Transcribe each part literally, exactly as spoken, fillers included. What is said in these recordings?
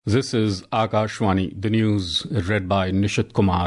This is Akashwani, the news read by Nishit Kumar.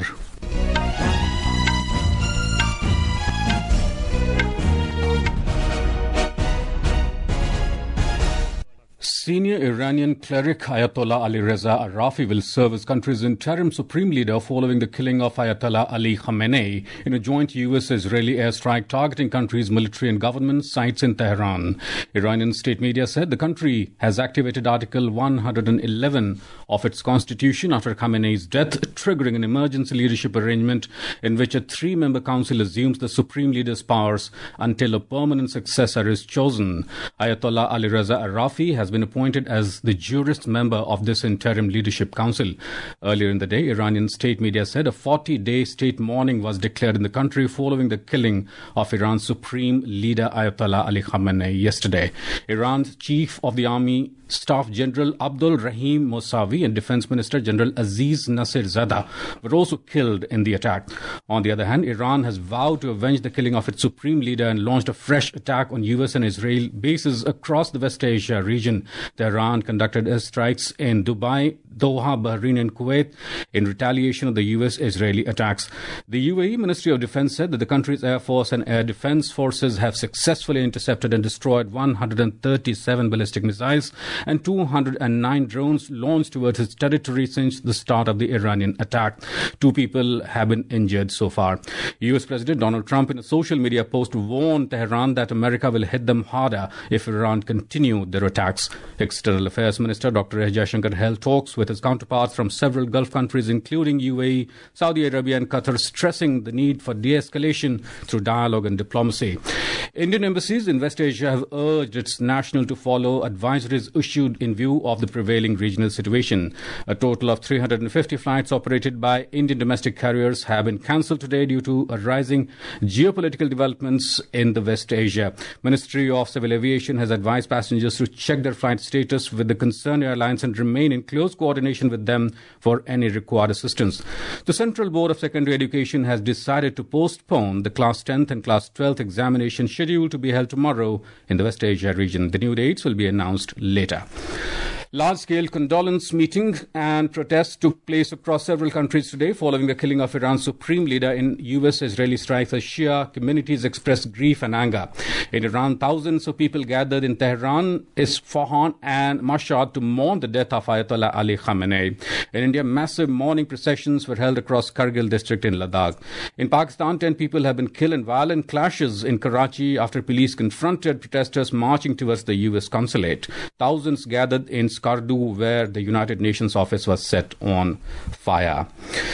Senior Iranian cleric Ayatollah Ali Reza Arafi will serve as country's interim supreme leader following the killing of Ayatollah Ali Khamenei in a joint U S-Israeli airstrike targeting country's military and government sites in Tehran. Iranian state media said the country has activated Article one hundred eleven of its constitution after Khamenei's death, triggering an emergency leadership arrangement in which a three-member council assumes the supreme leader's powers until a permanent successor is chosen. Ayatollah Ali Reza Arafi has been appointed as the jurist member of this interim leadership council. Earlier in the day, Iranian state media said a forty-day state mourning was declared in the country following the killing of Iran's supreme leader Ayatollah Ali Khamenei yesterday. Iran's chief of the army Staff General Abdul Rahim Mousavi and Defense Minister General Aziz Nasir Zada were also killed in the attack. On the other hand, Iran has vowed to avenge the killing of its supreme leader and launched a fresh attack on U S and Israel bases across the West Asia region. Tehran conducted airstrikes in Dubai, Doha, Bahrain and Kuwait in retaliation of the U S-Israeli attacks. The U A E Ministry of Defense said that the country's Air Force and Air Defense forces have successfully intercepted and destroyed one hundred thirty-seven ballistic missiles and two hundred nine drones launched towards its territory since the start of the Iranian attack. Two people have been injured so far. U S President Donald Trump, in a social media post, warned Tehran that America will hit them harder if Iran continued their attacks. External Affairs Minister Doctor S. Jaishankar held talks with his counterparts from several Gulf countries, including U A E, Saudi Arabia and Qatar, stressing the need for de-escalation through dialogue and diplomacy. Indian embassies in West Asia have urged its nationals to follow advisories issued in view of the prevailing regional situation. A total of three hundred fifty flights operated by Indian domestic carriers have been cancelled today due to arising geopolitical developments in the West Asia. Ministry of Civil Aviation has advised passengers to check their flight status with the concerned airlines and remain in close coordination with them for any required assistance. The Central Board of Secondary Education has decided to postpone the Class tenth and Class twelfth examination scheduled to be held tomorrow in the West Asia region. The new dates will be announced later. Large-scale condolence meetings and protests took place across several countries today following the killing of Iran's supreme leader in U S-Israeli strikes as Shia communities expressed grief and anger. In Iran, thousands of people gathered in Tehran, Isfahan and Mashhad to mourn the death of Ayatollah Ali Khamenei. In India, massive mourning processions were held across Kargil district in Ladakh. In Pakistan, ten people have been killed in violent clashes in Karachi after police confronted protesters marching towards the U S consulate. Thousands gathered in Skardu, where the United Nations office was set on fire.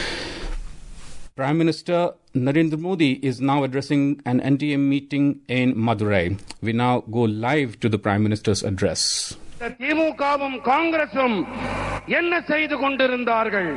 Prime Minister Narendra Modi is now addressing an N D A meeting in Madurai. We now go live to the Prime Minister's address. திமுகவும் காங்கிரசும் என்ன செய்து கொண்டிருந்தார்கள்?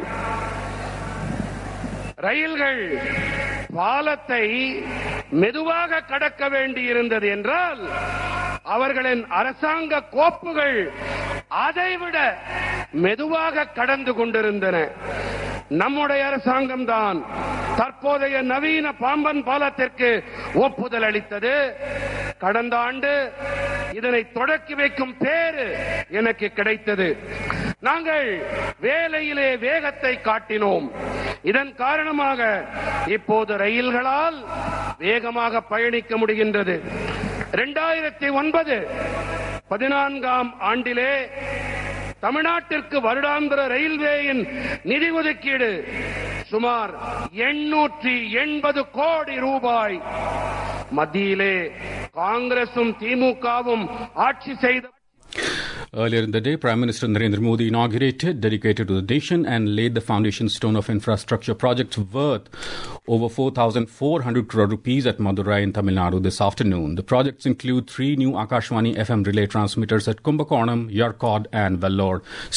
ரயில்கள் பாலத்தை மெதுவாக கடக்க வேண்டியிருந்தது என்றால் அவர்களின் அரசாங்க கோப்புகள் அதைவிட மெதுவாக கடந்து கொண்டிருந்தன. நம்முடைய அரசாங்கம் தான் தற்போதைய நவீன பாம்பன் பாலத்திற்கு ஒப்புதல் அளித்தது. கடந்த ஆண்டு இதனை தொடக்கி வைக்கும் பேறு எனக்கு கிடைத்தது. நாங்கள் வேலையிலே வேகத்தை காட்டினோம். இதன் காரணமாக இப்போது ரயில்களால் வேகமாக பயணிக்க முடிகின்றது. இரண்டாயிரத்தி ஒன்பது பதினான்காம் ஆண்டிலே தமிழ்நாட்டிற்கு வருடாந்திர ரயில்வேயின் நிதி ஒதுக்கீடு சுமார் எண்ணூற்றி எண்பது கோடி ரூபாய். மத்தியிலே காங்கிரசும் திமுகவும் ஆட்சி செய்த. Earlier in the day, Prime Minister Narendra Modi inaugurated, dedicated to the nation, and laid the foundation stone of infrastructure projects worth over four thousand four hundred crore rupees at Madurai in Tamil Nadu this afternoon. The projects include three new Akashwani F M relay transmitters at Kumbakonam, Yarkod and Vellore.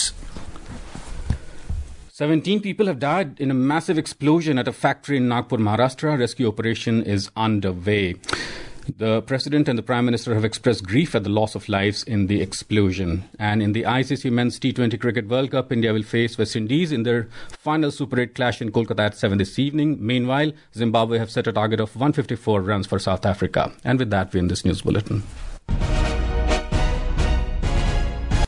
seventeen people have died in a massive explosion at a factory in Nagpur, Maharashtra. Rescue operation is underway. The President and the Prime Minister have expressed grief at the loss of lives in the explosion. And in the I C C Men's T twenty Cricket World Cup, India will face West Indies in their final Super eight clash in Kolkata at seven this evening. Meanwhile, Zimbabwe have set a target of one hundred fifty-four runs for South Africa. And with that, we end this news bulletin.